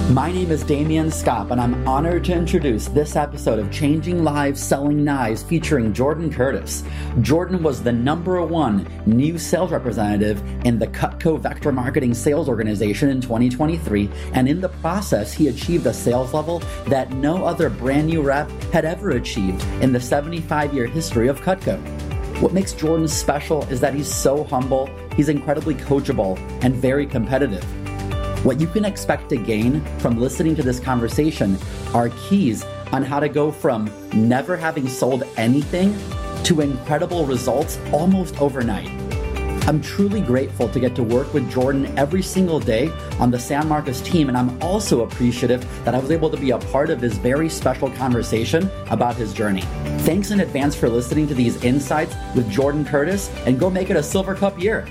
My name is Damian Scott, and I'm honored to introduce this episode of Changing Lives Selling Knives featuring Jordan Curtis. Jordan was the #1 new sales representative in the Cutco Vector Marketing Sales Organization in 2023, and in the process, he achieved a sales level that no other brand new rep had ever achieved in the 75-year history of Cutco. What makes Jordan special is that he's so humble, he's incredibly coachable, and very competitive. What you can expect to gain from listening to this conversation are keys on how to go from never having sold anything to incredible results almost overnight. I'm truly grateful to get to work with Jordan every single day on the San Marcos team, and I'm also appreciative that I was able to be a part of this very special conversation about his journey. Thanks in advance for listening to these insights with Jordan Curtis, and go make it a Silver Cup year.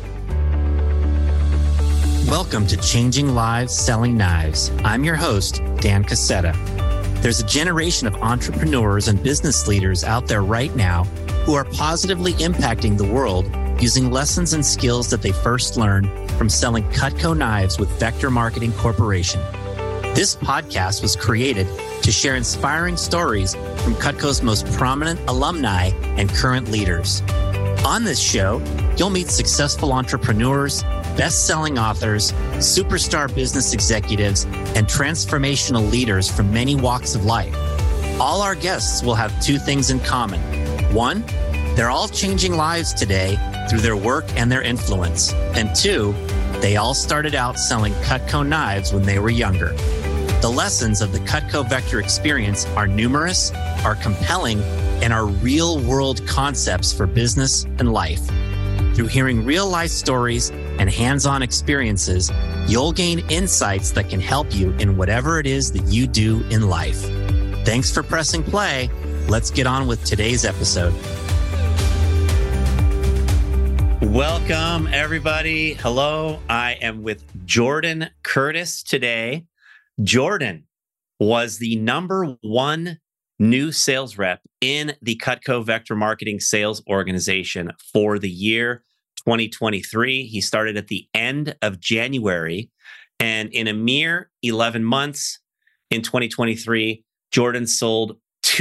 Welcome to Changing Lives Selling Knives. I'm your host, Dan Cassetta. There's a generation of entrepreneurs and business leaders out there right now who are positively impacting the world using lessons and skills that they first learned from selling Cutco knives with Vector Marketing Corporation. This podcast was created to share inspiring stories from Cutco's most prominent alumni and current leaders. On this show, you'll meet successful entrepreneurs, best-selling authors, superstar business executives, and transformational leaders from many walks of life. All our guests will have two things in common. One, they're all changing lives today through their work and their influence. And two, they all started out selling Cutco knives when they were younger. The lessons of the Cutco Vector experience are numerous, are compelling, and are real-world concepts for business and life. Through hearing real-life stories and hands-on experiences, you'll gain insights that can help you in whatever it is that you do in life. Thanks for pressing play. Let's get on with today's episode. Welcome, everybody. Hello. I am with Jordan Curtis today. Jordan was the #1 new sales rep in the Cutco Vector Marketing Sales Organization for the year 2023. He started at the end of January, and in a mere 11 months in 2023, Jordan sold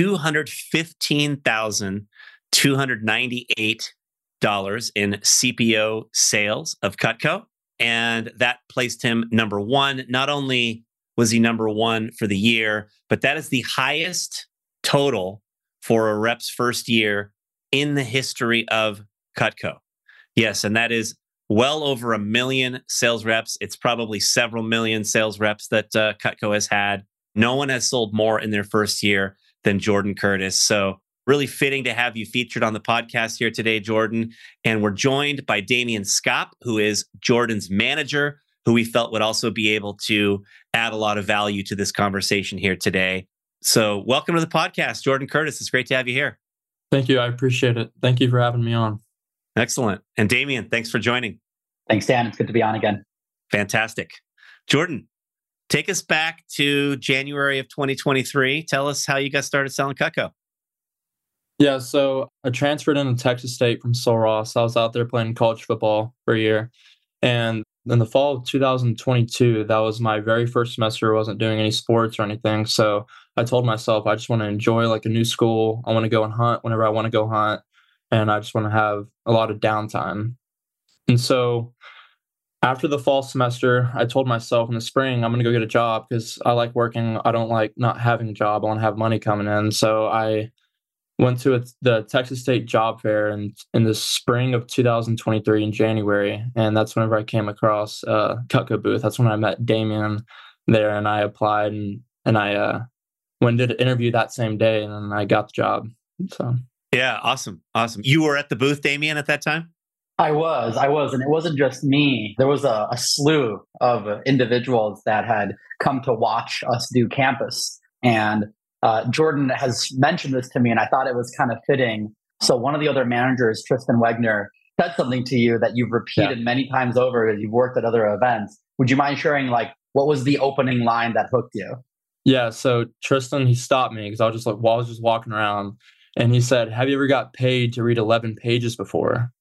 $215,298 in CPO sales of Cutco, and that placed him #1. Not only was he #1 for the year, but that is the highest total for a rep's first year in the history of Cutco. Yes, and that is well over 1 million sales reps. It's probably several million sales reps that Cutco has had. No one has sold more in their first year than Jordan Curtis. So really fitting to have you featured on the podcast here today, Jordan. And we're joined by Damian Scott, who is Jordan's manager, who we felt would also be able to add a lot of value to this conversation here today. So welcome to the podcast, Jordan Curtis. It's great to have you here. Thank you. I appreciate it. Thank you for having me on. Excellent. And Damian, thanks for joining. Thanks, Dan. It's good to be on again. Fantastic. Jordan, take us back to January of 2023. Tell us how you got started selling Cutco. Yeah, so I transferred into Texas State from Sul Ross. I was out there playing college football for a year. And in the fall of 2022, that was my very first semester. I wasn't doing any sports or anything. So I told myself, I just want to enjoy like a new school. I want to go and hunt whenever I want to go hunt. And I just want to have a lot of downtime. And so after the fall semester, I told myself in the spring, I'm going to go get a job because I like working. I don't like not having a job. I want to have money coming in. So I went to the Texas State Job Fair in the spring of 2023 in January. And that's whenever I came across Cutco booth. That's when I met Damian there, and I applied and I went and did an interview that same day, and then I got the job. So yeah, awesome. You were at the booth, Damian, at that time? I was, and it wasn't just me. There was a slew of individuals that had come to watch us do campus. And Jordan has mentioned this to me, and I thought it was kind of fitting. So one of the other managers, Tristan Wegner, said something to you that you've repeated many times over as you've worked at other events. Would you mind sharing, like, what was the opening line that hooked you? Yeah, so Tristan, he stopped me because I was just walking around, and he said, "Have you ever got paid to read 11 pages before?"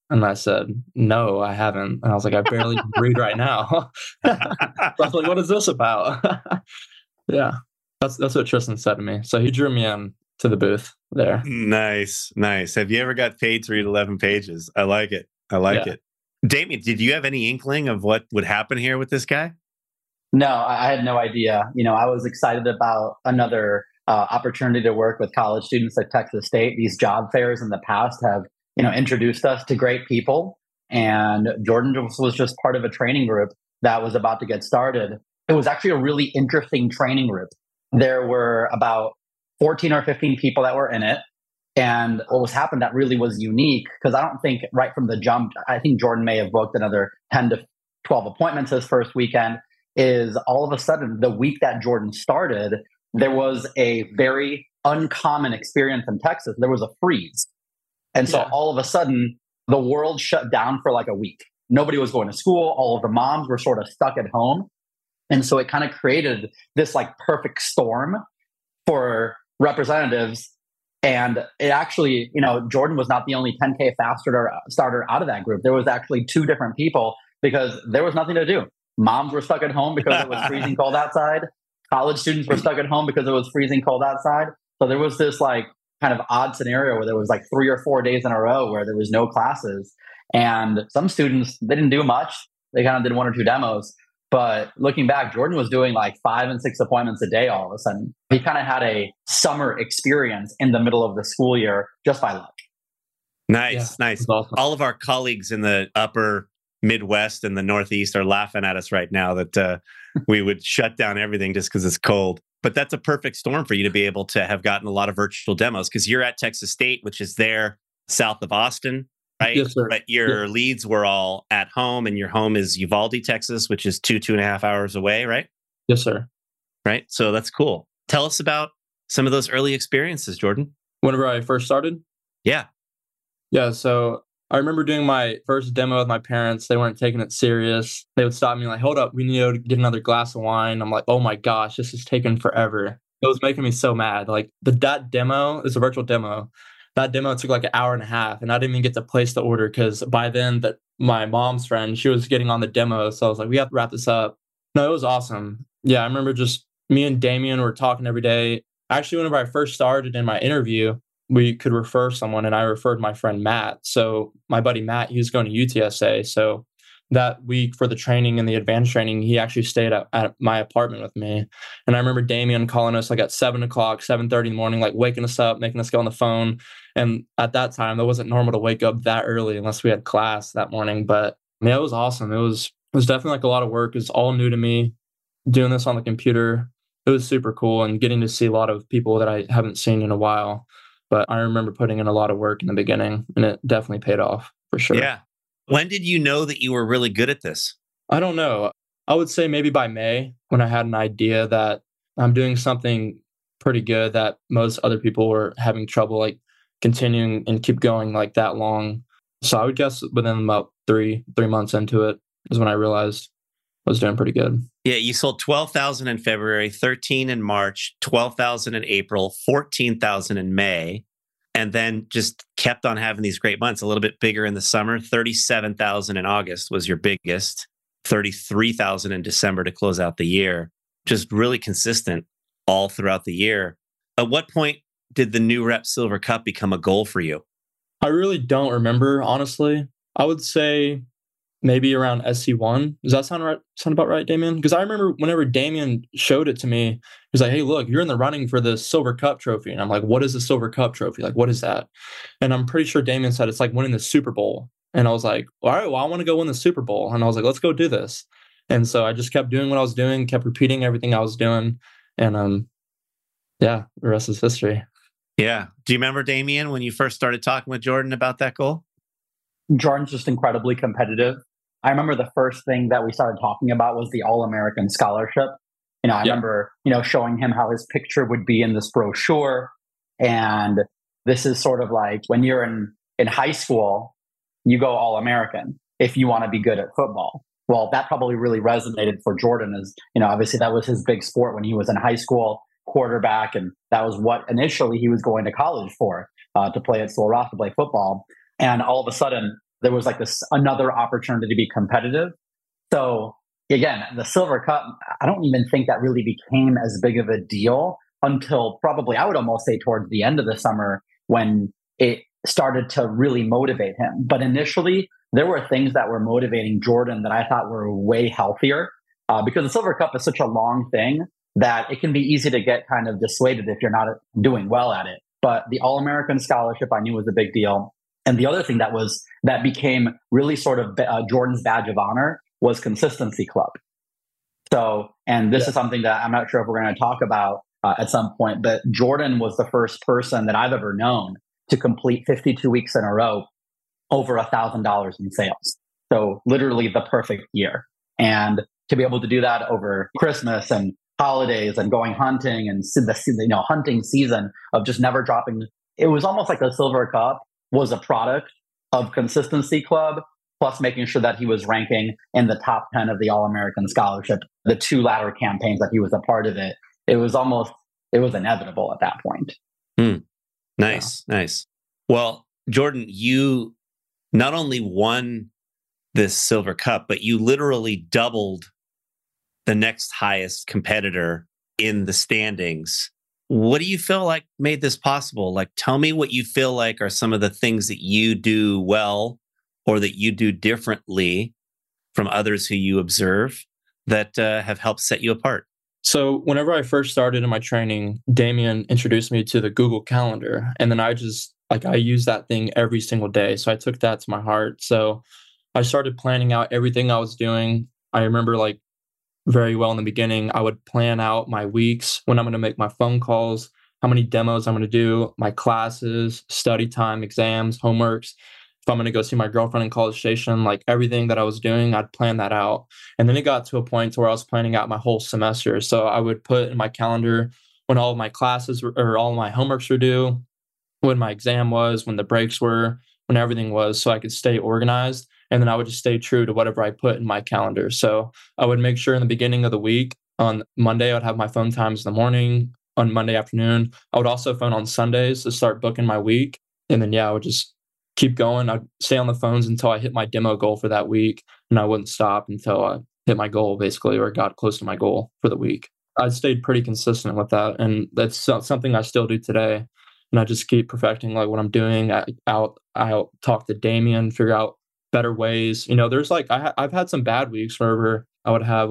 And I said, no, I haven't. And I was like, I barely can read right now. So I was like, what is this about? Yeah. That's what Tristan said to me. So he drew me in to the booth there. Nice. Have you ever got paid to read 11 pages? I like it. It. Damien, did you have any inkling of what would happen here with this guy? No, I had no idea. I was excited about another opportunity to work with college students at Texas State. These job fairs in the past have, introduced us to great people. And Jordan was just part of a training group that was about to get started. It was actually a really interesting training group. There were about 14 or 15 people that were in it. And what was happened that really was unique, because I don't think right from the jump, I think Jordan may have booked another 10 to 12 appointments his first weekend, is all of a sudden the week that Jordan started, there was a very uncommon experience in Texas. There was a freeze. And so all of a sudden, the world shut down for like a week. Nobody was going to school. All of the moms were sort of stuck at home. And so it kind of created this like perfect storm for representatives. And it actually, Jordan was not the only 10K fast starter out of that group. There was actually two different people because there was nothing to do. Moms were stuck at home because it was freezing cold outside. College students were stuck at home because it was freezing cold outside. So there was this like kind of odd scenario where there was like 3 or 4 days in a row where there was no classes. And some students, they didn't do much. They kind of did 1 or 2 demos. But looking back, Jordan was doing like 5 and 6 appointments a day all of a sudden. He kind of had a summer experience in the middle of the school year just by luck. Nice. Awesome. All of our colleagues in the upper Midwest and the Northeast are laughing at us right now that we would shut down everything just because it's cold. But that's a perfect storm for you to be able to have gotten a lot of virtual demos because you're at Texas State, which is there south of Austin, right? Yes, sir. But your leads were all at home, and your home is Uvalde, Texas, which is 2.5 hours away, right? Yes, sir. Right. So that's cool. Tell us about some of those early experiences, Jordan. Whenever I first started? Yeah. So I remember doing my first demo with my parents. They weren't taking it serious. They would stop me like, hold up, we need to get another glass of wine. I'm like, oh my gosh, this is taking forever. It was making me so mad. Like that demo is a virtual demo. That demo took like 1.5 hours and I didn't even get to place the order because by then my mom's friend, she was getting on the demo. So I was like, we have to wrap this up. No, it was awesome. Yeah, I remember just me and Damien were talking every day. Actually, whenever I first started in my interview, we could refer someone and I referred my friend Matt. So my buddy Matt, he was going to UTSA. So that week for the training and the advanced training, he actually stayed at my apartment with me. And I remember Damien calling us like at 7 o'clock, 7:30 in the morning, like waking us up, making us go on the phone. And at that time, it wasn't normal to wake up that early unless we had class that morning. But yeah, it was awesome. It was definitely like a lot of work. It was all new to me doing this on the computer. It was super cool and getting to see a lot of people that I haven't seen in a while. But I remember putting in a lot of work in the beginning and it definitely paid off for sure. Yeah. When did you know that you were really good at this? I don't know. I would say maybe by May when I had an idea that I'm doing something pretty good that most other people were having trouble like continuing and keep going like that long. So I would guess within about three months into it is when I realized I was doing pretty good. Yeah, you sold 12,000 in February, 13 in March, 12,000 in April, 14,000 in May, and then just kept on having these great months. A little bit bigger in the summer, 37,000 in August was your biggest, 33,000 in December to close out the year. Just really consistent all throughout the year. At what point did the New Rep Silver Cup become a goal for you? I really don't remember, honestly. I would say maybe around SC1. Does that sound about right, Damien? Because I remember whenever Damien showed it to me, he was like, hey, look, you're in the running for the Silver Cup trophy. And I'm like, what is the Silver Cup trophy? Like, what is that? And I'm pretty sure Damien said it's like winning the Super Bowl. And I was like, all right, well, I want to go win the Super Bowl. And I was like, let's go do this. And so I just kept doing what I was doing, kept repeating everything I was doing. And yeah, the rest is history. Yeah. Do you remember, Damien, when you first started talking with Jordan about that goal? Jordan's just incredibly competitive. I remember the first thing that we started talking about was the All-American Scholarship. I remember, showing him how his picture would be in this brochure. And this is sort of like when you're in high school, you go All-American if you want to be good at football. Well, that probably really resonated for Jordan as, obviously that was his big sport when he was in high school, quarterback. And that was what initially he was going to college for, to play at Sul Ross, to play football. And all of a sudden, there was like this another opportunity to be competitive. So again, the Silver Cup, I don't even think that really became as big of a deal until probably, I would almost say, towards the end of the summer when it started to really motivate him. But initially, there were things that were motivating Jordan that I thought were way healthier, because the Silver Cup is such a long thing that it can be easy to get kind of dissuaded if you're not doing well at it. But the All-American scholarship I knew was a big deal. And the other thing that became really sort of Jordan's badge of honor was Consistency Club. So, and this is something that I'm not sure if we're going to talk about at some point, but Jordan was the first person that I've ever known to complete 52 weeks in a row over $1,000 in sales. So literally the perfect year. And to be able to do that over Christmas and holidays and going hunting and the hunting season of just never dropping, it was almost like the Silver Cup was a product of Consistency Club, plus making sure that he was ranking in the top 10 of the All-American Scholarship, the 2 latter campaigns that he was a part of it. It was inevitable at that point. Nice. Well, Jordan, you not only won this Silver Cup, but you literally doubled the next highest competitor in the standings. What do you feel like made this possible? Like, tell me what you feel like are some of the things that you do well or that you do differently from others who you observe that have helped set you apart. So whenever I first started in my training, Damien introduced me to the Google Calendar. And then I use that thing every single day. So I took that to my heart. So I started planning out everything I was doing. I remember very well in the beginning, I would plan out my weeks, when I'm going to make my phone calls, how many demos I'm going to do, my classes, study time, exams, homeworks. If I'm going to go see my girlfriend in College Station, everything that I was doing, I'd plan that out. And then it got to a point where I was planning out my whole semester. So I would put in my calendar when all of my classes or all of my homeworks were due, when my exam was, when the breaks were, when everything was, so I could stay organized. And then I would just stay true to whatever I put in my calendar. So I would make sure in the beginning of the week, on Monday, I'd have my phone times in the morning. On Monday afternoon, I would also phone on Sundays to start booking my week. And then, I would just keep going. I'd stay on the phones until I hit my demo goal for that week. And I wouldn't stop until I hit my goal, basically, or got close to my goal for the week. I stayed pretty consistent with that. And that's something I still do today. And I just keep perfecting what I'm doing. I'll talk to Damien, figure out better ways. There's I've had some bad weeks where I would have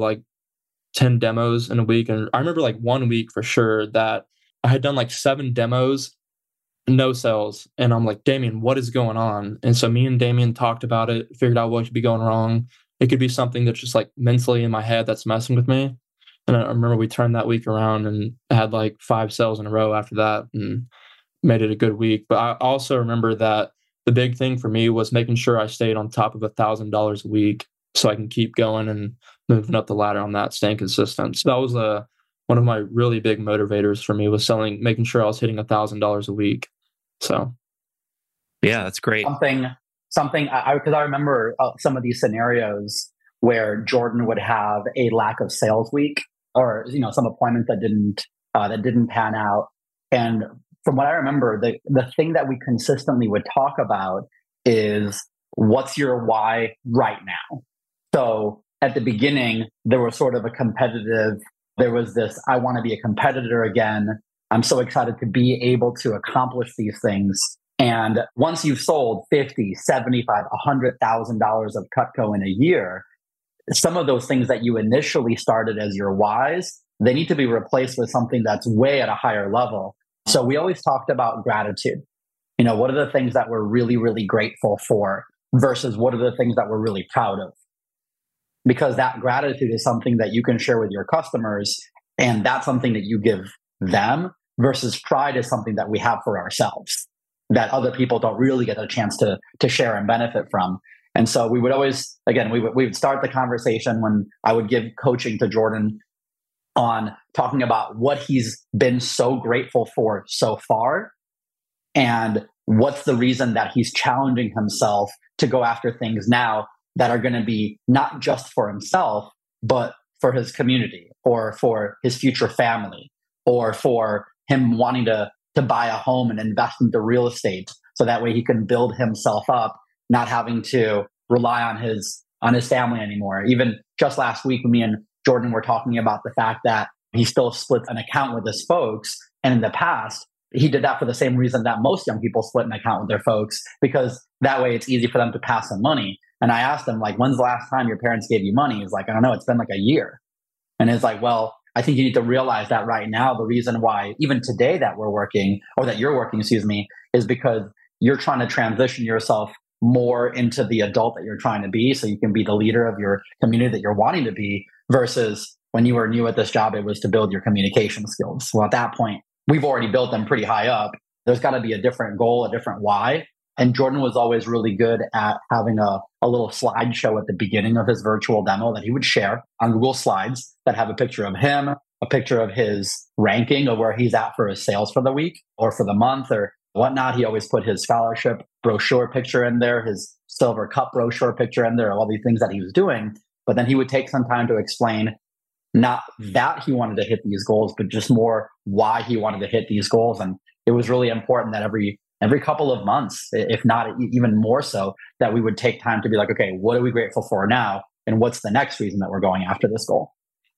10 demos in a week. And I remember 1 week for sure that I had done 7 demos, no sales. And I'm like, Damien, what is going on? And so me and Damien talked about it, figured out what could be going wrong. It could be something that's just mentally in my head that's messing with me. And I remember we turned that week around and had 5 sales in a row after that and made it a good week. But I also remember that the big thing for me was making sure I stayed on top of $1,000 a week so I can keep going and moving up the ladder on that, staying consistent. So that was one of my really big motivators for me was making sure I was hitting $1,000 a week. So, yeah, that's great. Something because I remember some of these scenarios where Jordan would have a lack of sales week, or some appointments that didn't pan out. And from what I remember, the thing that we consistently would talk about is, what's your why right now? So at the beginning, there was sort of there was this, I want to be a competitor again. I'm so excited to be able to accomplish these things. And once you've sold $50,000, $75,000, $100,000 of Cutco in a year, some of those things that you initially started as your whys, they need to be replaced with something that's way at a higher level. So we always talked about gratitude. What are the things that we're really, really grateful for versus what are the things that we're really proud of? Because that gratitude is something that you can share with your customers, and that's something that you give them, versus pride is something that we have for ourselves that other people don't really get a chance to share and benefit from. And so we would always, again, we would start the conversation when I would give coaching to Jordan on talking about what he's been so grateful for so far and what's the reason that he's challenging himself to go after things now that are going to be not just for himself, but for his community or for his future family or for him wanting to buy a home and invest into real estate so that way he can build himself up not having to rely on his family anymore. Even just last week, me and Jordan were talking about the fact that he still splits an account with his folks. And in the past, he did that for the same reason that most young people split an account with their folks, because that way it's easy for them to pass them money. And I asked him, like, when's the last time your parents gave you money? He's like, I don't know, it's been like a year. And it's like, well, I think you need to realize that right now, the reason why even today that we're working, or that you're working, is because you're trying to transition yourself more into the adult that you're trying to be, so you can be the leader of your community that you're wanting to be, versus when you were new at this job, it was to build your communication skills. Well, at that point, we've already built them pretty high up. There's got to be a different goal, a different why. And Jordan was always really good at having a little slideshow at the beginning of his virtual demo that he would share on Google Slides that have a picture of him, a picture of his ranking of where he's at for his sales for the week or for the month or whatnot. He always put his scholarship brochure picture in there, his silver cup brochure picture in there, all these things that he was doing. But then he would take some time to explain not that he wanted to hit these goals, but just more why he wanted to hit these goals. And it was really important that every couple of months, if not even more so, that we would take time to be like, okay, what are we grateful for now? And what's the next reason that we're going after this goal?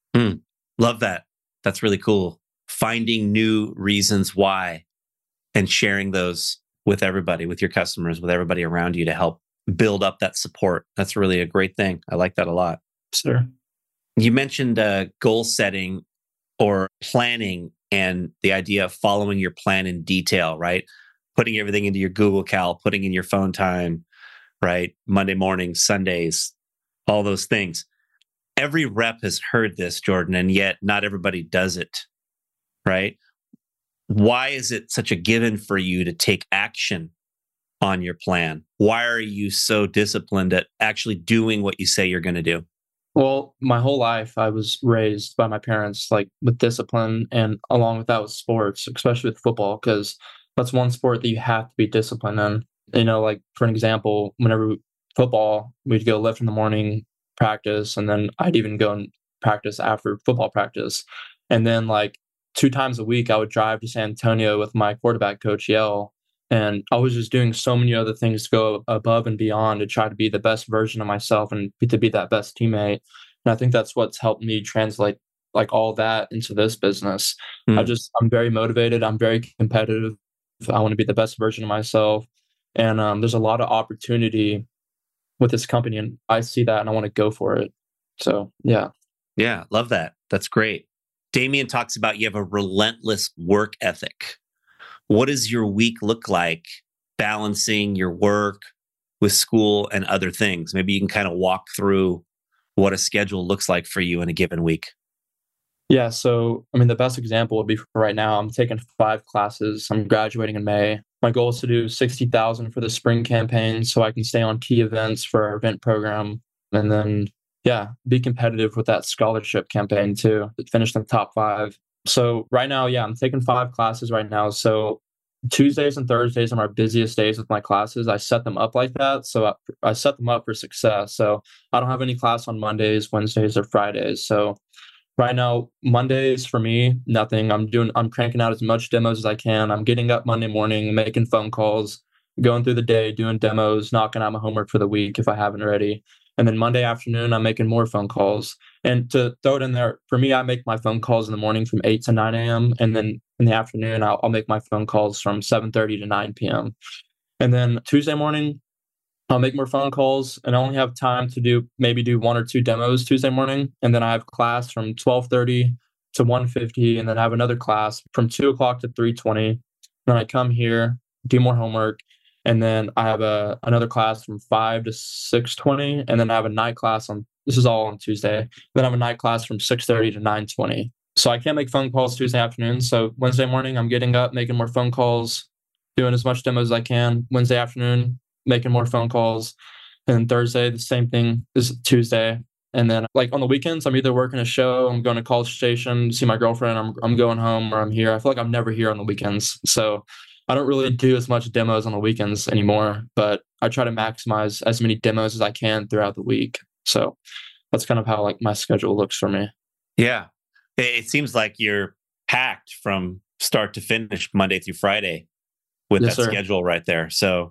Love that. That's really cool. Finding new reasons why and sharing those with everybody, with your customers, with everybody around you to help build up that support. That's really a great thing. I like that a lot. Sure. You mentioned goal setting or planning and the idea of following your plan in detail, right? Putting everything into your Google Cal, putting in your phone time, right? Monday mornings, Sundays, all those things. Every rep has heard this, Jordan, and yet not everybody does it, right? Why is it such a given for you to take action on your plan? Why are you so disciplined at actually doing what you say you're going to do? Well, my whole life, I was raised by my parents, like with discipline, and along with that with sports, especially with football, because that's one sport that you have to be disciplined in. You know, like for an example, whenever football, we'd go lift in the morning, practice, and then I'd even go and practice after football practice. And then like 2 times a week, I would drive to San Antonio with my quarterback coach, Yale. And I was just doing so many other things to go above and beyond to try to be the best version of myself and to be that best teammate. And I think that's what's helped me translate like all that into this business. I'm very motivated. I'm very competitive. I want to be the best version of myself. And there's a lot of opportunity with this company, and I see that and I want to go for it. So, yeah. Yeah, love that. That's great. Damien talks about you have a relentless work ethic. What does your week look like balancing your work with school and other things? Maybe you can kind of walk through what a schedule looks like for you in a given week. Yeah. So, I mean, the best example would be for right now, I'm taking 5 classes. I'm graduating in May. My goal is to do 60,000 for the spring campaign so I can stay on key events for our event program. And then, yeah, be competitive with that scholarship campaign too, finish in the top 5. So right now, yeah, I'm taking 5 classes right now. So Tuesdays and Thursdays are my busiest days with my classes. I set them up like that. So I set them up for success. So I don't have any class on Mondays, Wednesdays, or Fridays. So right now, Mondays for me, nothing. I'm cranking out as much demos as I can. I'm getting up Monday morning, making phone calls, going through the day, doing demos, knocking out my homework for the week if I haven't already. And then Monday afternoon, I'm making more phone calls. And to throw it in there, for me, I make my phone calls in the morning from 8 to 9 a.m. And then in the afternoon, I'll make my phone calls from 7:30 to 9 p.m. And then Tuesday morning, I'll make more phone calls, and I only have time to do 1 or 2 demos Tuesday morning. And then I have class from 12:30 to 1:50, and then I have another class from 2 o'clock to 3:20. Then I come here, do more homework, and then I have another class from 5 to 6:20, and then I have a night class this is all on Tuesday. Then I have a night class from 6:30 to 9:20. So I can't make phone calls Tuesday afternoon. So Wednesday morning, I'm getting up, making more phone calls, doing as much demos as I can. Wednesday afternoon, making more phone calls. And Thursday, the same thing as Tuesday. And then like on the weekends, I'm either working a show, I'm going to College Station, see my girlfriend, I'm going home, or I'm here. I feel like I'm never here on the weekends. So I don't really do as much demos on the weekends anymore, but I try to maximize as many demos as I can throughout the week. So that's kind of how like my schedule looks for me. Yeah. It seems like you're packed from start to finish Monday through Friday with Yes, that sir. schedule right there. So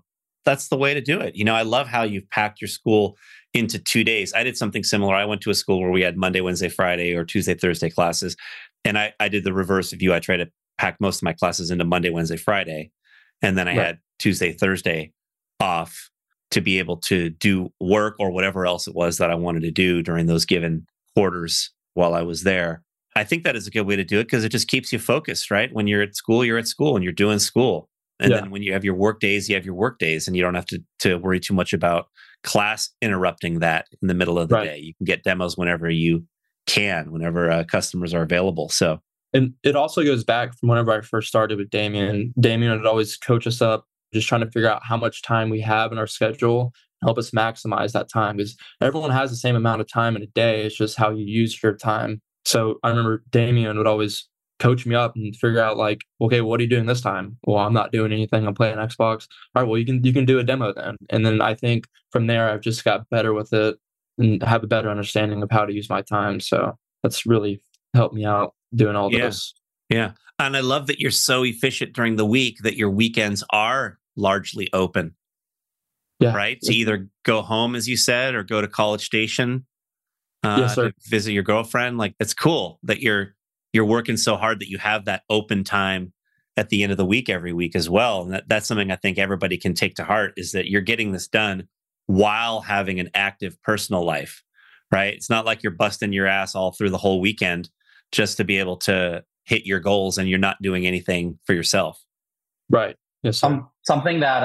that's the way to do it. I love how you've packed your school into 2 days. I did something similar. I went to a school where we had Monday, Wednesday, Friday, or Tuesday, Thursday classes. And I did the reverse of you. I tried to pack most of my classes into Monday, Wednesday, Friday. And then I had Tuesday, Thursday off to be able to do work or whatever else it was that I wanted to do during those given quarters while I was there. I think that is a good way to do it because it just keeps you focused, right? When you're at school and you're doing school. And then when you have your work days, you have your work days, and you don't have to worry too much about class interrupting that in the middle of the day. You can get demos whenever you can, whenever customers are available. So, and it also goes back from whenever I first started with Damien. Damien would always coach us up, just trying to figure out how much time we have in our schedule, help us maximize that time, because everyone has the same amount of time in a day. It's just how you use your time. So I remember Damien would always coach me up and figure out like, okay, what are you doing this time? Well, I'm not doing anything. I'm playing Xbox. All right, well, you can do a demo then. And then I think from there, I've just got better with it and have a better understanding of how to use my time. So that's really helped me out doing all this. Yeah. And I love that you're so efficient during the week that your weekends are largely open. Yeah. Right? To either go home, as you said, or go to College Station yes, sir. to visit your girlfriend. Like, it's cool that you're working so hard that you have that open time at the end of the week every week as well. And that's something I think everybody can take to heart, is that you're getting this done while having an active personal life, right? It's not like you're busting your ass all through the whole weekend just to be able to hit your goals and you're not doing anything for yourself. Right. Yes, sir. Something that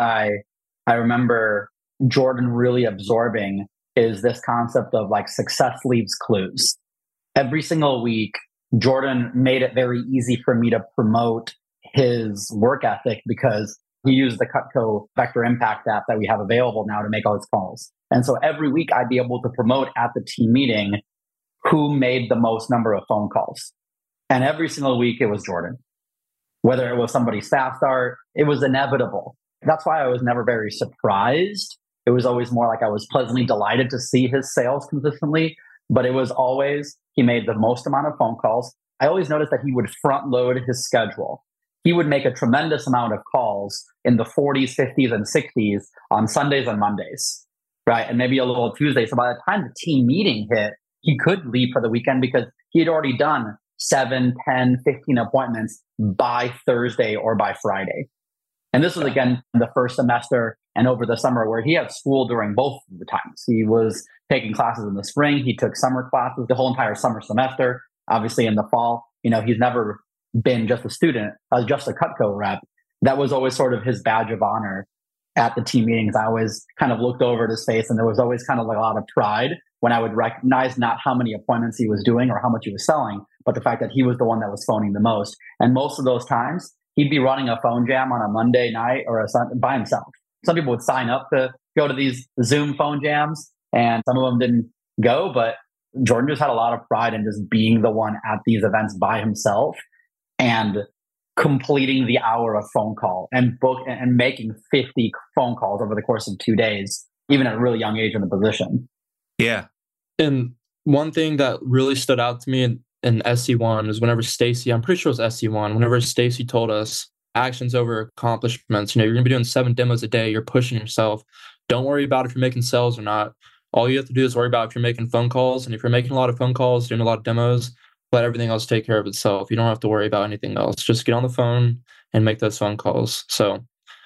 I remember Jordan really absorbing is this concept of like success leaves clues. Every single week, Jordan made it very easy for me to promote his work ethic because he used the Cutco Vector Impact app that we have available now to make all his calls. And so every week I'd be able to promote at the team meeting who made the most number of phone calls. And every single week it was Jordan. Whether it was somebody's fast start, it was inevitable. That's why I was never very surprised. It was always more like I was pleasantly delighted to see his sales consistently, but it was always he made the most amount of phone calls. I always noticed that he would front load his schedule. He would make a tremendous amount of calls in the 40s, 50s, and 60s on Sundays and Mondays, right? And maybe a little Tuesday. So by the time the team meeting hit, he could leave for the weekend because he had already done 7, 10, 15 appointments by Thursday or by Friday. And this was, again, the first semester and over the summer where he had school during both of the times. He was taking classes in the spring. He took summer classes the whole entire summer semester. Obviously, in the fall, he's never been just a student, just a Cutco rep. That was always sort of his badge of honor at the team meetings. I always kind of looked over at his face, and there was always kind of like a lot of pride when I would recognize not how many appointments he was doing or how much he was selling, but the fact that he was the one that was phoning the most. And most of those times, he'd be running a phone jam on a Monday night or by himself. Some people would sign up to go to these Zoom phone jams, and some of them didn't go, but Jordan just had a lot of pride in just being the one at these events by himself and completing the hour of phone call and making 50 phone calls over the course of 2 days, even at a really young age in the position. Yeah. And one thing that really stood out to me in SC1 is whenever Stacy, I'm pretty sure it was SC1, whenever Stacy told us actions over accomplishments, you're going to be doing 7 demos a day, you're pushing yourself. Don't worry about if you're making sales or not. All you have to do is worry about if you're making phone calls. And if you're making a lot of phone calls, doing a lot of demos, let everything else take care of itself. You don't have to worry about anything else. Just get on the phone and make those phone calls. So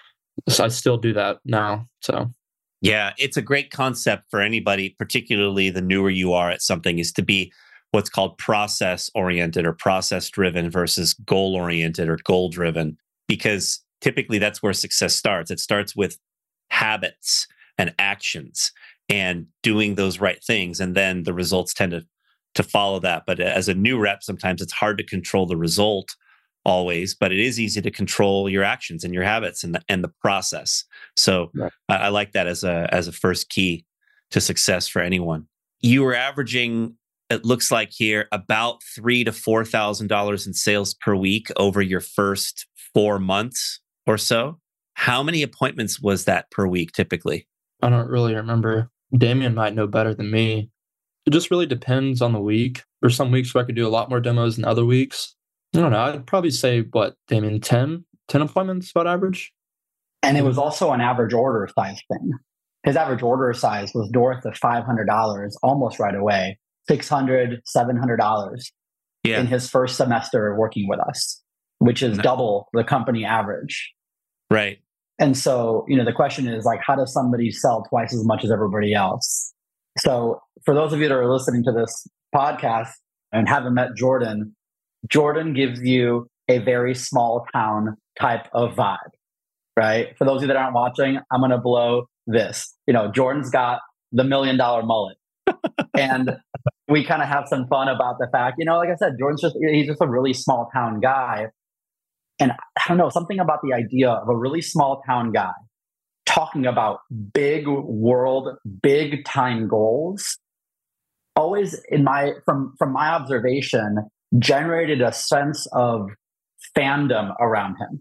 I still do that now. So yeah, it's a great concept for anybody, particularly the newer you are at something, is to be what's called process oriented or process driven versus goal oriented or goal driven, because typically that's where success starts. It starts with habits and actions and doing those right things. And then the results tend to follow that. But as a new rep, sometimes it's hard to control the result always, but it is easy to control your actions and your habits and the process. So right. I like that as a first key to success for anyone. You were averaging, it looks like here, about $3,000 to $4,000 in sales per week over your first 4 months or so. How many appointments was that per week typically? I don't really remember. Damien might know better than me. It just really depends on the week. There's some weeks where I could do a lot more demos than other weeks. I don't know. I'd probably say, Damien, 10 appointments about average? And it was also an average order size thing. His average order size was north of $500 almost right away, $600, $700 in his first semester working with us, which is double the company average. Right. And so, the question is like, how does somebody sell twice as much as everybody else? So for those of you that are listening to this podcast and haven't met Jordan, Jordan gives you a very small town type of vibe, right? For those of you that aren't watching, I'm going to blow this. Jordan's got the $1 million mullet. And we kind of have some fun about the fact, like I said, he's just a really small town guy. And I don't know, something about the idea of a really small town guy talking about big world, big time goals, always from my observation, generated a sense of fandom around him.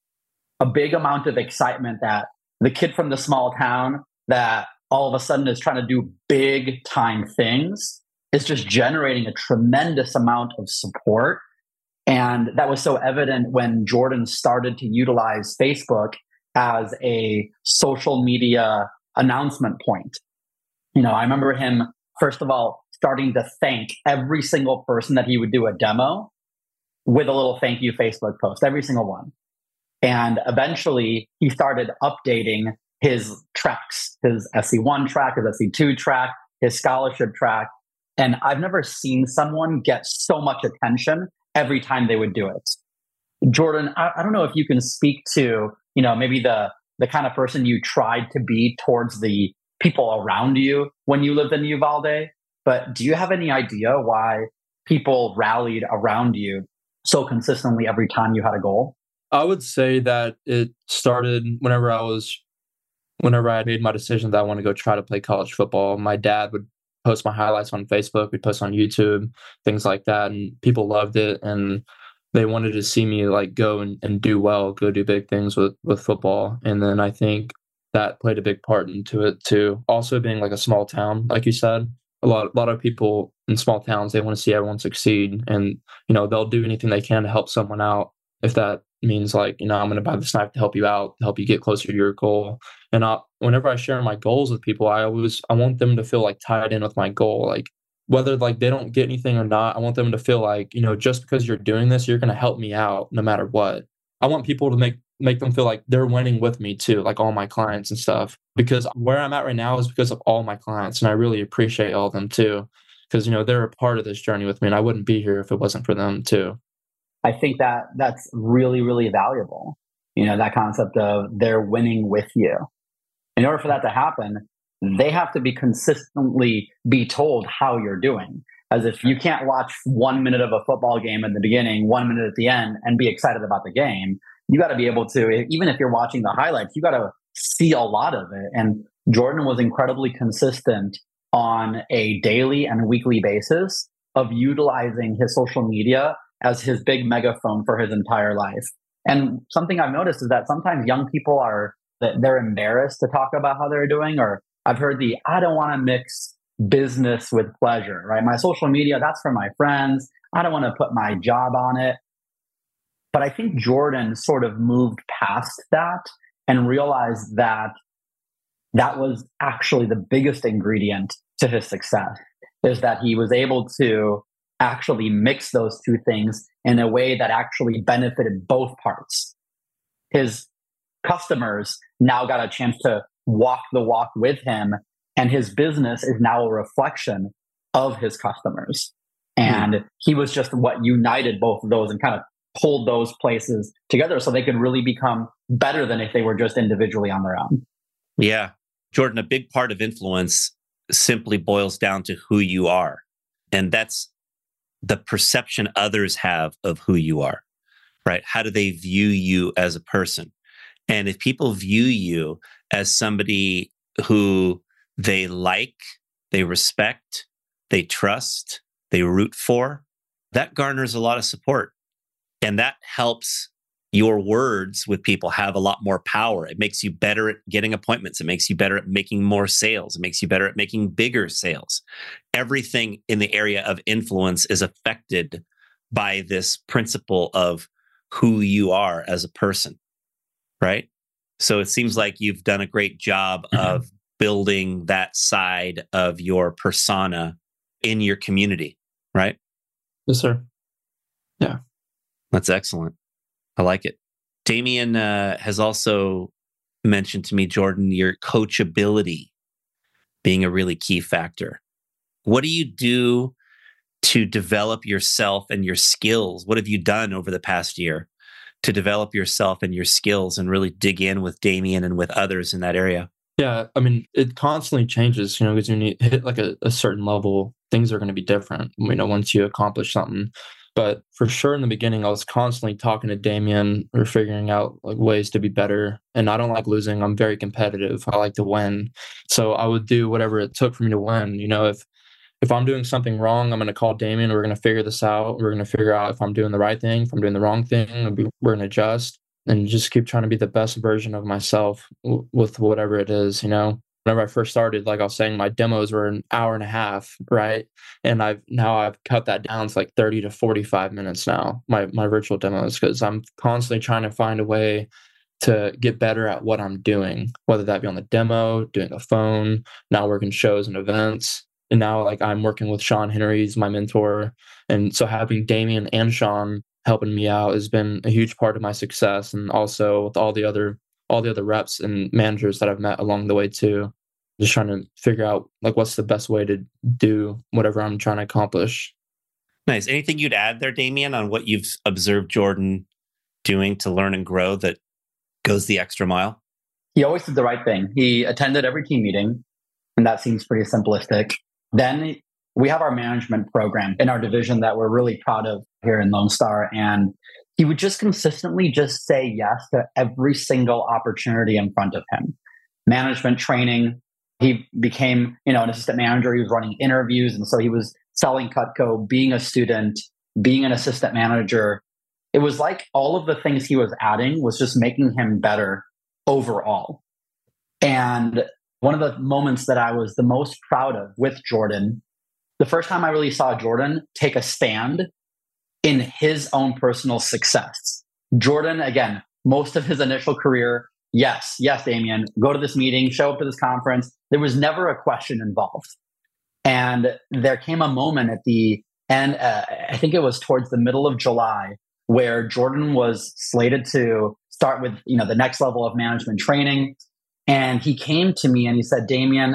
A big amount of excitement that the kid from the small town that all of a sudden is trying to do big time things is just generating a tremendous amount of support. And that was so evident when Jordan started to utilize Facebook as a social media announcement point. I remember him, first of all, starting to thank every single person that he would do a demo with a little thank you Facebook post, every single one. And eventually he started updating his tracks, his SC1 track, his SC2 track, his scholarship track. And I've never seen someone get so much attention every time they would do it. Jordan, I don't know if you can speak to, maybe the kind of person you tried to be towards the people around you when you lived in Uvalde, but do you have any idea why people rallied around you so consistently every time you had a goal? I would say that it started whenever I made my decision that I want to go try to play college football. My dad would post my highlights on Facebook, we'd post on YouTube, things like that. And people loved it. And they wanted to see me like go and do well, go do big things with football. And then I think that played a big part into it too. Also being like a small town, like you said, a lot of people in small towns, they want to see everyone succeed. And, they'll do anything they can to help someone out. If that means like, I'm going to buy this knife to help you out, to help you get closer to your goal. And whenever I share my goals with people, I want them to feel like tied in with my goal. Like whether like they don't get anything or not, I want them to feel like, just because you're doing this, you're going to help me out no matter what. I want people to make them feel like they're winning with me too, like all my clients and stuff. Because where I'm at right now is because of all my clients. And I really appreciate all of them too. Because, they're a part of this journey with me and I wouldn't be here if it wasn't for them too. I think that's really, really valuable. That concept of they're winning with you. In order for that to happen, they have to be consistently be told how you're doing. As if you can't watch 1 minute of a football game in the beginning, 1 minute at the end, and be excited about the game. You got to be able to, even if you're watching the highlights, you got to see a lot of it. And Jordan was incredibly consistent on a daily and weekly basis of utilizing his social media as his big megaphone for his entire life. And something I've noticed is that sometimes young people they're embarrassed to talk about how they're doing, or I've heard I don't want to mix business with pleasure, right? My social media, that's for my friends. I don't want to put my job on it. But I think Jordan sort of moved past that and realized that was actually the biggest ingredient to his success, is that he was able to actually mix those two things in a way that actually benefited both parts. His customers now got a chance to walk the walk with him, and his business is now a reflection of his customers. And he was just what united both of those and kind of pulled those places together so they could really become better than if they were just individually on their own. Yeah. Jordan, a big part of influence simply boils down to who you are. And that's the perception others have of who you are, right? How do they view you as a person? And if people view you as somebody who they like, they respect, they trust, they root for, that garners a lot of support. And that helps your words with people have a lot more power. It makes you better at getting appointments. It makes you better at making more sales. It makes you better at making bigger sales. Everything in the area of influence is affected by this principle of who you are as a person, right? So it seems like you've done a great job of building that side of your persona in your community, right? Yes, sir. Yeah. That's excellent. I like it. Damien has also mentioned to me, Jordan, your coachability being a really key factor. What do you do to develop yourself and your skills? What have you done over the past year to develop yourself and your skills and really dig in with Damien and with others in that area? Yeah, I mean, it constantly changes, because when you hit like a certain level, things are going to be different, once you accomplish something. But for sure in the beginning, I was constantly talking to Damien or figuring out like ways to be better. And I don't like losing. I'm very competitive. I like to win. So I would do whatever it took for me to win. If I'm doing something wrong, I'm going to call Damien. We're going to figure this out. We're going to figure out if I'm doing the right thing, if I'm doing the wrong thing. We're going to adjust and just keep trying to be the best version of myself with whatever it is, Whenever I first started, like I was saying, my demos were an hour and a half, right? And I've cut that down to like 30 to 45 minutes now, my virtual demos, because I'm constantly trying to find a way to get better at what I'm doing, whether that be on the demo, doing a phone, now working shows and events. And now like I'm working with Sean Henry, he's my mentor. And so having Damien and Sean helping me out has been a huge part of my success. And also with all the other reps and managers that I've met along the way too, just trying to figure out like what's the best way to do whatever I'm trying to accomplish. Nice. Anything you'd add there, Damien, on what you've observed Jordan doing to learn and grow that goes the extra mile? He always did the right thing. He attended every team meeting, and that seems pretty simplistic. Then we have our management program in our division that we're really proud of here in Lone Star. And he would just consistently just say yes to every single opportunity in front of him. Management training, he became, an assistant manager. He was running interviews. And so he was selling Cutco, being a student, being an assistant manager. It was like all of the things he was adding was just making him better overall. And one of the moments that I was the most proud of with Jordan, the first time I really saw Jordan take a stand in his own personal success. Jordan, again, most of his initial career, yes, Damien, go to this meeting, show up to this conference. There was never a question involved. And there came a moment at the end, I think it was towards the middle of July, where Jordan was slated to start with, the next level of management training. And he came to me and he said, Damien,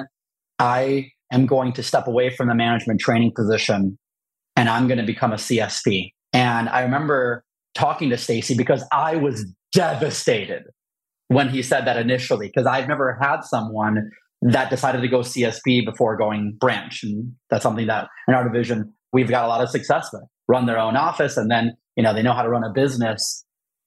I am going to step away from the management training position and I'm going to become a CSP. And I remember talking to Stacy because I was devastated when he said that initially, because I've never had someone that decided to go CSP before going branch. And that's something that in our division, we've got a lot of success with. Run their own office and then, they know how to run a business.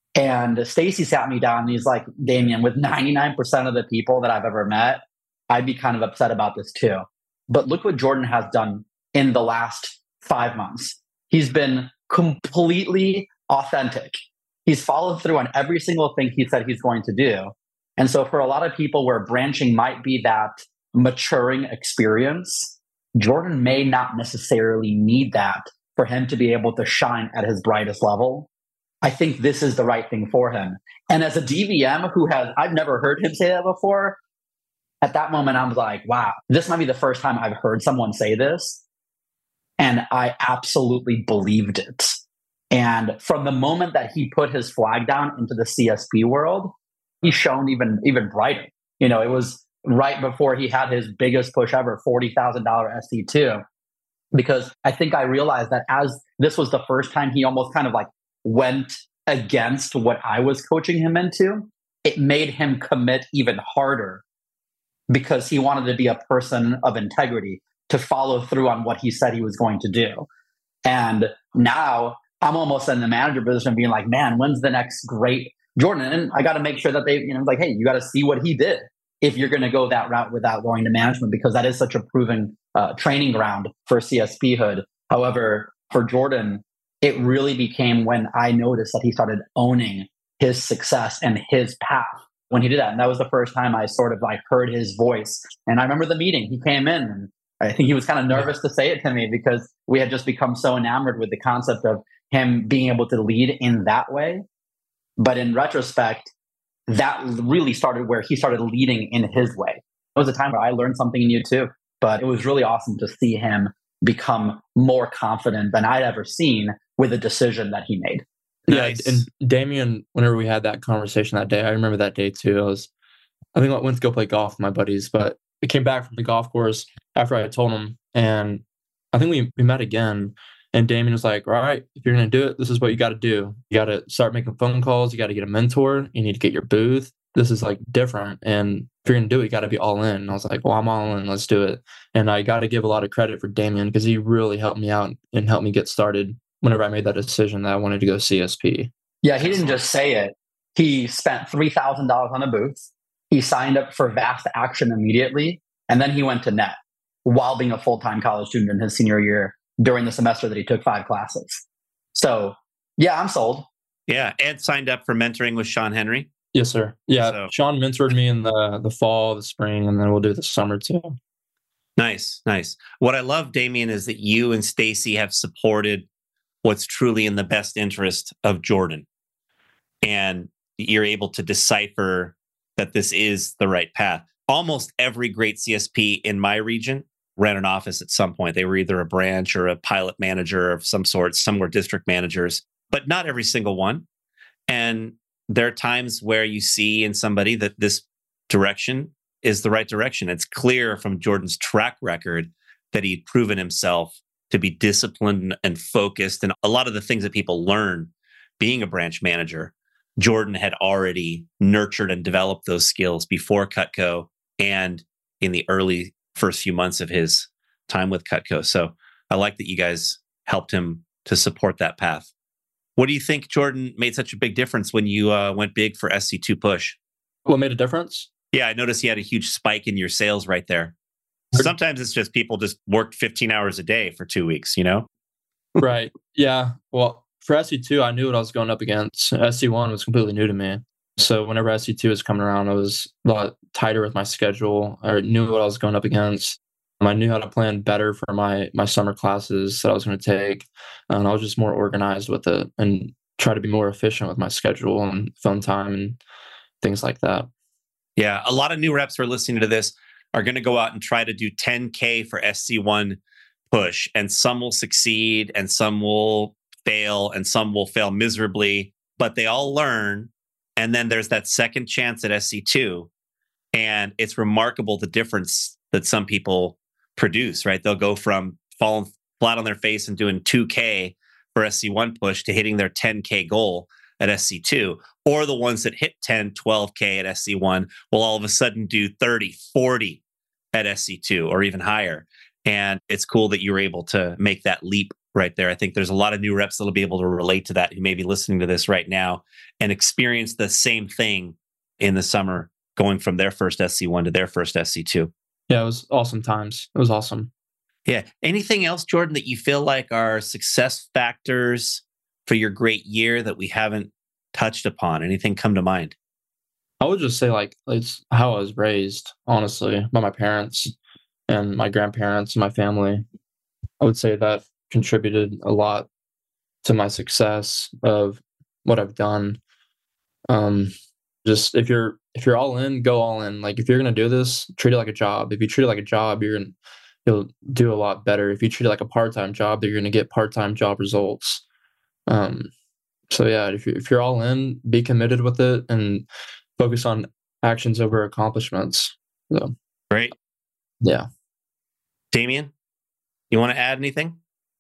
And Stacy sat me down and he's like, Damien, with 99% of the people that I've ever met, I'd be kind of upset about this too. But look what Jordan has done in the last 5 months. He's been completely authentic. He's followed through on every single thing he said he's going to do. And so for a lot of people where branching might be that maturing experience, Jordan may not necessarily need that for him to be able to shine at his brightest level. I think this is the right thing for him. And as a DVM I've never heard him say that before. At that moment, I was like, wow, this might be the first time I've heard someone say this. And I absolutely believed it. And from the moment that he put his flag down into the CSP world, he shone even brighter. It was right before he had his biggest push ever, $40,000 SC2. Because I think I realized that as this was the first time he almost kind of like went against what I was coaching him into, it made him commit even harder because he wanted to be a person of integrity, to follow through on what he said he was going to do. And now I'm almost in the manager position being like, man, when's the next great Jordan? And I got to make sure that they, like, hey, you got to see what he did if you're going to go that route without going to management, because that is such a proven training ground for CSP hood. However, for Jordan, it really became when I noticed that he started owning his success and his path when he did that. And that was the first time I sort of like heard his voice. And I remember the meeting, he came in and I think he was kind of nervous to say it to me because we had just become so enamored with the concept of him being able to lead in that way. But in retrospect, that really started where he started leading in his way. It was a time where I learned something new too, but it was really awesome to see him become more confident than I'd ever seen with a decision that he made. Nice. Yeah, and Damian, whenever we had that conversation that day, I remember that day too. I think I went to go play golf with my buddies, but I came back from the golf course after I had told him, and I think we met again. And Damian was like, all right, if you're going to do it, this is what you got to do. You got to start making phone calls. You got to get a mentor. You need to get your booth. This is like different. And if you're going to do it, you got to be all in. And I was like, well, I'm all in. Let's do it. And I got to give a lot of credit for Damian because he really helped me out and helped me get started whenever I made that decision that I wanted to go CSP. Yeah, he didn't just say it. He spent $3,000 on a booth. He signed up for Vast Action immediately. And then he went to Net while being a full-time college student in his senior year during the semester that he took 5 classes. So, yeah, I'm sold. Yeah, and signed up for mentoring with Sean Henry. Yes, sir. Yeah, so Sean mentored me in the fall, the spring, and then we'll do the summer too. Nice. What I love, Damian, is that you and Stacy have supported what's truly in the best interest of Jordan. And you're able to decipher that this is the right path. Almost every great CSP in my region ran an office at some point. They were either a branch or a pilot manager of some sort. Some were district managers, but not every single one. And there are times where you see in somebody that this direction is the right direction. It's clear from Jordan's track record that he'd proven himself to be disciplined and focused. And a lot of the things that people learn being a branch manager, Jordan had already nurtured and developed those skills before Cutco and in the early first few months of his time with Cutco. So I like that you guys helped him to support that path. What do you think, Jordan, made such a big difference when you went big for SC2 Push? What made a difference? Yeah, I noticed you had a huge spike in your sales right there. Sometimes it's just people just worked 15 hours a day for 2 weeks, you know? Right. Yeah. Well, for SC2, I knew what I was going up against. SC1 was completely new to me. So whenever SC2 was coming around, I was a lot tighter with my schedule. I knew what I was going up against. I knew how to plan better for my summer classes that I was going to take. And I was just more organized with it and try to be more efficient with my schedule and phone time and things like that. Yeah. A lot of new reps who are listening to this are going to go out and try to do 10K for SC1 Push. And some will succeed and some will fail and some will fail miserably, but they all learn. And then there's that second chance at SC2. And it's remarkable the difference that some people produce, right? They'll go from falling flat on their face and doing 2K for SC1 Push to hitting their 10K goal at SC2. Or the ones that hit 10, 12K at SC1 will all of a sudden do 30, 40 at SC2 or even higher. And it's cool that you were able to make that leap right there. I think there's a lot of new reps that'll be able to relate to that who may be listening to this right now and experience the same thing in the summer, going from their first SC1 to their first SC2. Yeah, it was awesome times. It was awesome. Yeah. Anything else, Jordan, that you feel like are success factors for your great year that we haven't touched upon? Anything come to mind? I would just say it's how I was raised, honestly, by my parents and my grandparents and my family. I would say that contributed a lot to my success of what I've done. Just if you're all in, go all in. Like if you're gonna do this, treat it like a job. If you treat it like a job, you'll do a lot better. If you treat it like a part-time job, you're gonna get part-time job results. So yeah, if you're all in, be committed with it and focus on actions over accomplishments. So great. Yeah. Damian, you want to add anything?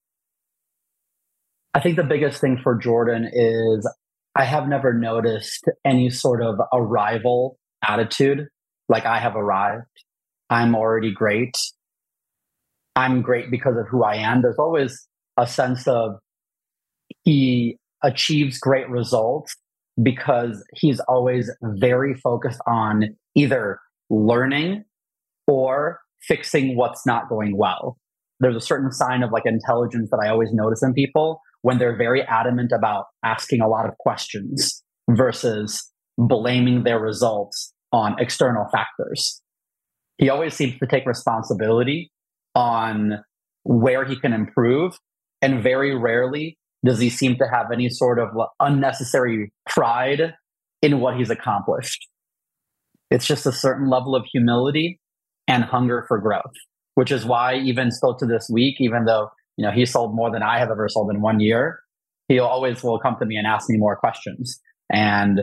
I think the biggest thing for Jordan is I have never noticed any sort of arrival attitude. Like I have arrived. I'm already great. I'm great because of who I am. There's always a sense of he achieves great results because he's always very focused on either learning or fixing what's not going well. There's a certain sign of like intelligence that I always notice in people when they're very adamant about asking a lot of questions versus blaming their results on external factors. He always seems to take responsibility on where he can improve, and very rarely does he seem to have any sort of unnecessary pride in what he's accomplished. It's just a certain level of humility and hunger for growth, which is why even still to this week, even though he sold more than I have ever sold in 1 year, he always will come to me and ask me more questions. And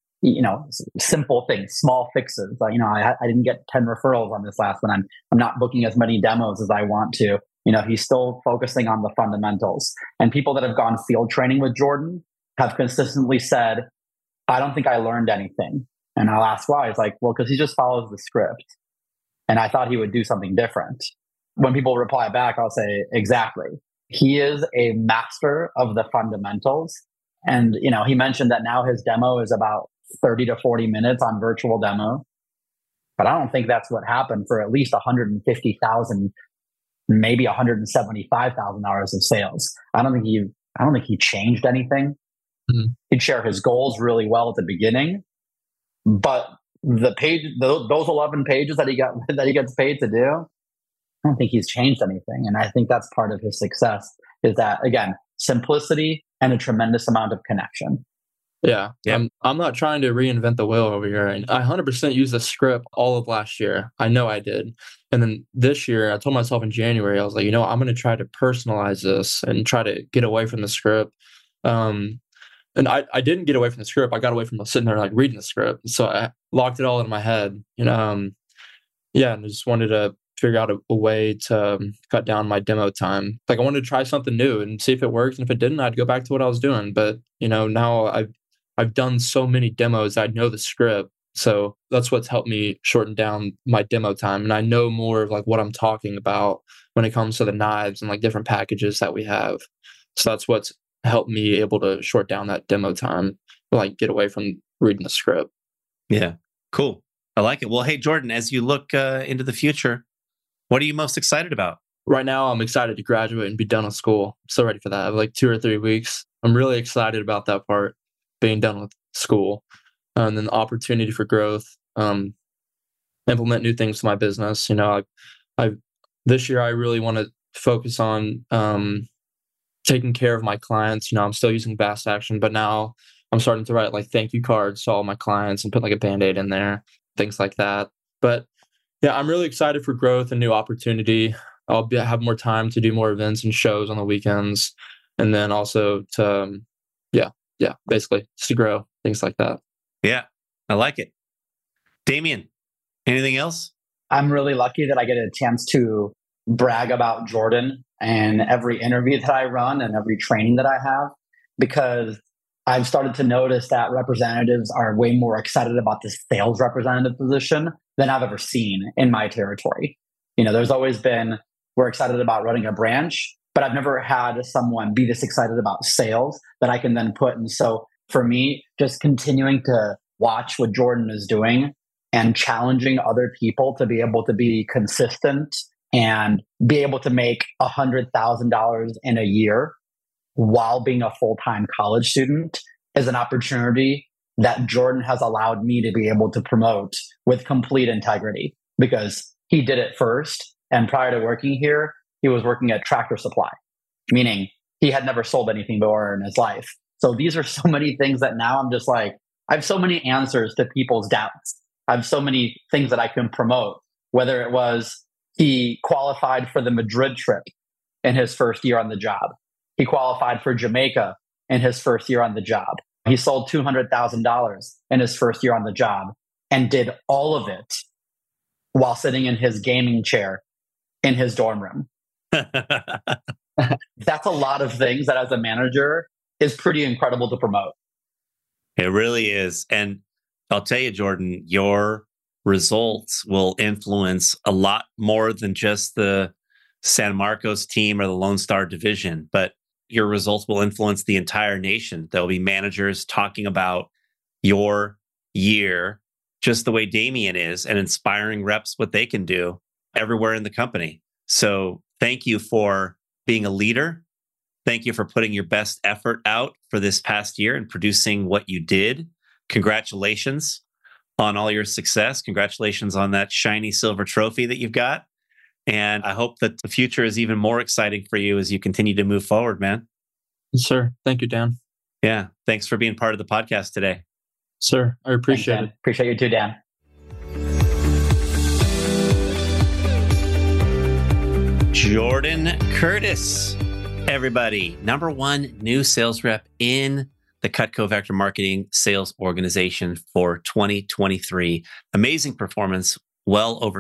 simple things, small fixes. I didn't get 10 referrals on this last one. I'm not booking as many demos as I want to. He's still focusing on the fundamentals. And people that have gone field training with Jordan have consistently said, I don't think I learned anything. And I'll ask why. It's like, well, because he just follows the script. And I thought he would do something different. When people reply back, I'll say, exactly. He is a master of the fundamentals. And, he mentioned that now his demo is about 30 to 40 minutes on virtual demo. But I don't think that's what happened for at least 150,000, maybe 175,000 hours of sales. I don't think he changed anything. Mm-hmm. He'd share his goals really well at the beginning, but those 11 pages that he gets paid to do, I don't think he's changed anything. And I think that's part of his success is that, again, simplicity and a tremendous amount of connection. Yeah. I'm not trying to reinvent the wheel over here. And I 100% used the script all of last year. I know I did. And then this year, I told myself in January, I was like, I'm going to try to personalize this and try to get away from the script. And I didn't get away from the script. I got away from sitting there like reading the script. So I locked it all in my head. And I just wanted to figure out a way to cut down my demo time. Like I wanted to try something new and see if it worked. And if it didn't, I'd go back to what I was doing. But now I've done so many demos, I know the script. So that's what's helped me shorten down my demo time. And I know more of like what I'm talking about when it comes to the knives and like different packages that we have. So that's what's helped me able to short down that demo time, like get away from reading the script. Yeah, cool. I like it. Well, hey, Jordan, as you look into the future, what are you most excited about? Right now, I'm excited to graduate and be done with school. I'm so ready for that. I have like 2 or 3 weeks. I'm really excited about that part, being done with school. And then the opportunity for growth, implement new things to my business. This year, I really want to focus on taking care of my clients. I'm still using Fast Action, but now I'm starting to write like thank you cards to all my clients and put like a Band-Aid in there, things like that. But yeah, I'm really excited for growth and new opportunity. I'll have more time to do more events and shows on the weekends. And then also to, basically just to grow, things like that. Yeah, I like it. Damien, anything else? I'm really lucky that I get a chance to brag about Jordan and every interview that I run and every training that I have, because I've started to notice that representatives are way more excited about the sales representative position than I've ever seen in my territory. There's always been, we're excited about running a branch, but I've never had someone be this excited about sales that I can then put. And so for me, just continuing to watch what Jordan is doing and challenging other people to be able to be consistent and be able to make $100,000 in a year while being a full-time college student is an opportunity that Jordan has allowed me to be able to promote with complete integrity, because he did it first. And prior to working here, he was working at Tractor Supply, meaning he had never sold anything before in his life. So these are so many things that now I'm just like, I have so many answers to people's doubts. I have so many things that I can promote, whether it was he qualified for the Madrid trip in his first year on the job. He qualified for Jamaica in his first year on the job. He sold $200,000 in his first year on the job and did all of it while sitting in his gaming chair in his dorm room. That's a lot of things that as a manager is pretty incredible to promote. It really is. And I'll tell you, Jordan, your results will influence a lot more than just the San Marcos team or the Lone Star division, but your results will influence the entire nation. There'll be managers talking about your year just the way Damien is and inspiring reps what they can do everywhere in the company. So thank you for being a leader. Thank you for putting your best effort out for this past year and producing what you did. Congratulations on all your success. Congratulations on that shiny silver trophy that you've got. And I hope that the future is even more exciting for you as you continue to move forward, man. Yes, sir. Thank you, Dan. Yeah. Thanks for being part of the podcast today. Sir, I appreciate it. Appreciate you too, Dan. Jordan Curtis, everybody. Number one new sales rep in the Cutco Vector Marketing sales organization for 2023. Amazing performance, well over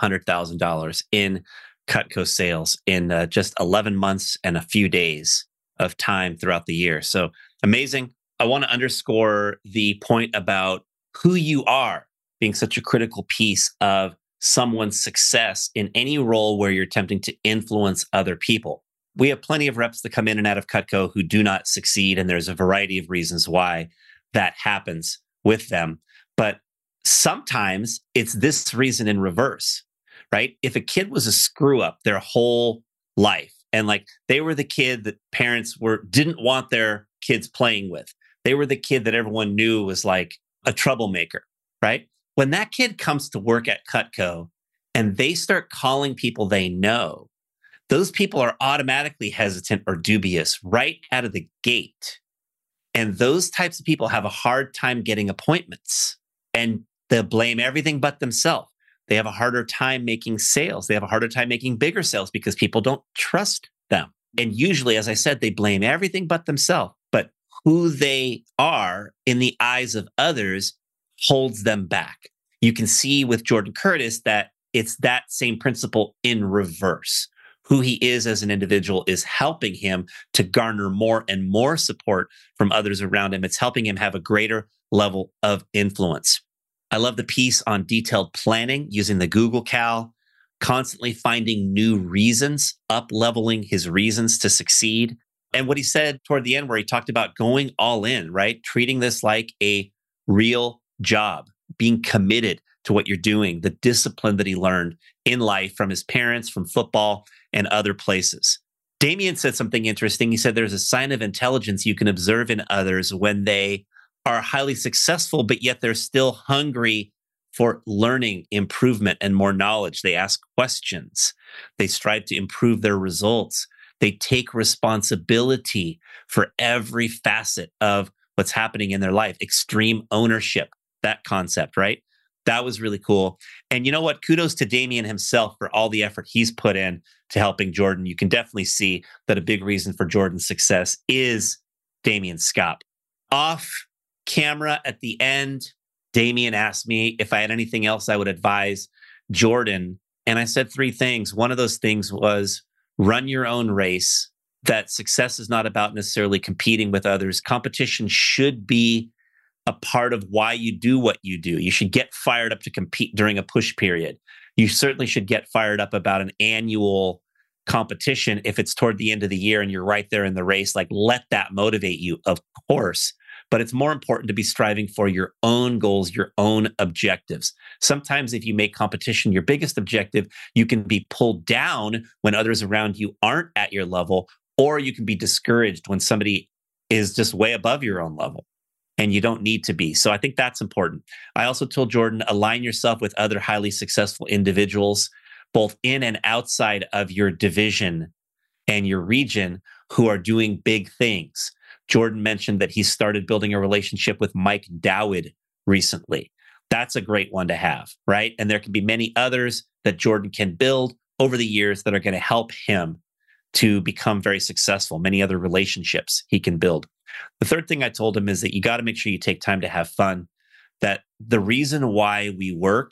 $200,000 in Cutco sales in just 11 months and a few days of time throughout the year. So amazing. I want to underscore the point about who you are being such a critical piece of someone's success in any role where you're attempting to influence other people. We have plenty of reps that come in and out of Cutco who do not succeed, and there's a variety of reasons why that happens with them. But sometimes it's this reason in reverse, right? If a kid was a screw up their whole life, and like they were the kid that parents didn't want their kids playing with, they were the kid that everyone knew was like a troublemaker, right? When that kid comes to work at Cutco and they start calling people they know, those people are automatically hesitant or dubious right out of the gate. And those types of people have a hard time getting appointments, and they'll blame everything but themselves. They have a harder time making sales. They have a harder time making bigger sales because people don't trust them. And usually, as I said, they blame everything but themselves. But who they are in the eyes of others holds them back. You can see with Jordan Curtis that it's that same principle in reverse. Who he is as an individual is helping him to garner more and more support from others around him. It's helping him have a greater level of influence. I love the piece on detailed planning using the Google Cal, constantly finding new reasons, up-leveling his reasons to succeed. And what he said toward the end where he talked about going all in, right? Treating this like a real job, being committed to what you're doing, the discipline that he learned in life from his parents, from football, and other places. Damien said something interesting. He said there's a sign of intelligence you can observe in others when they are highly successful, but yet they're still hungry for learning, improvement, and more knowledge. They ask questions. They strive to improve their results. They take responsibility for every facet of what's happening in their life. Extreme ownership, that concept, right? That was really cool. And you know what? Kudos to Damien himself for all the effort he's put in to helping Jordan. You can definitely see that a big reason for Jordan's success is Damien Scott. Off camera at the end, Damien asked me if I had anything else I would advise Jordan. And I said 3 things. One of those things was run your own race, that success is not about necessarily competing with others. Competition should be a part of why you do what you do. You should get fired up to compete during a push period. You certainly should get fired up about an annual competition if it's toward the end of the year and you're right there in the race. Like, let that motivate you, of course. But it's more important to be striving for your own goals, your own objectives. Sometimes if you make competition your biggest objective, you can be pulled down when others around you aren't at your level, or you can be discouraged when somebody is just way above your own level. And you don't need to be. So I think that's important. I also told Jordan, align yourself with other highly successful individuals, both in and outside of your division and your region, who are doing big things. Jordan mentioned that he started building a relationship with Mike Dowd recently. That's a great one to have, right? And there can be many others that Jordan can build over the years that are going to help him to become very successful. Many other relationships he can build. The third thing I told him is that you got to make sure you take time to have fun, that the reason why we work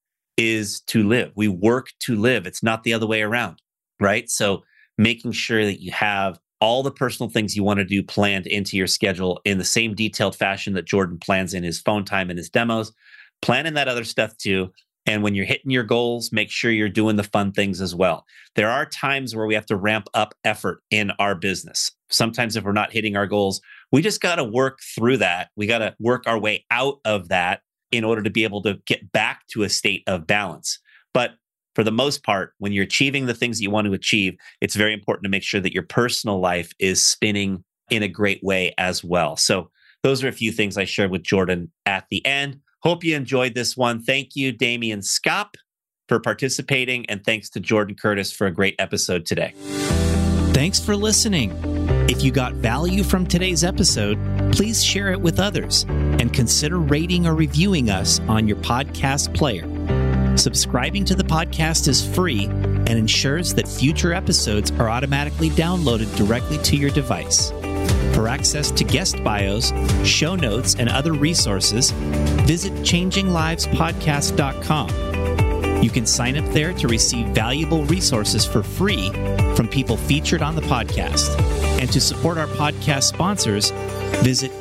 is to live. We work to live. It's not the other way around, right? So making sure that you have all the personal things you want to do planned into your schedule in the same detailed fashion that Jordan plans in his phone time and his demos, plan in that other stuff too. And when you're hitting your goals, make sure you're doing the fun things as well. There are times where we have to ramp up effort in our business. Sometimes if we're not hitting our goals, we just got to work through that. We got to work our way out of that in order to be able to get back to a state of balance. But for the most part, when you're achieving the things that you want to achieve, it's very important to make sure that your personal life is spinning in a great way as well. So those are a few things I shared with Jordan at the end. Hope you enjoyed this one. Thank you, Damien Scott, for participating. And thanks to Jordan Curtis for a great episode today. Thanks for listening. If you got value from today's episode, please share it with others. and consider rating or reviewing us on your podcast player. Subscribing to the podcast is free and ensures that future episodes are automatically downloaded directly to your device. For access to guest bios, show notes, and other resources, visit changinglivespodcast.com. You can sign up there to receive valuable resources for free from people featured on the podcast. And to support our podcast sponsors, visit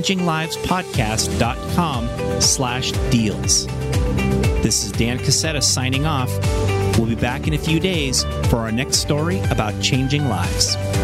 changinglivespodcast.com/deals. This is Dan Cassetta signing off. We'll be back in a few days for our next story about changing lives.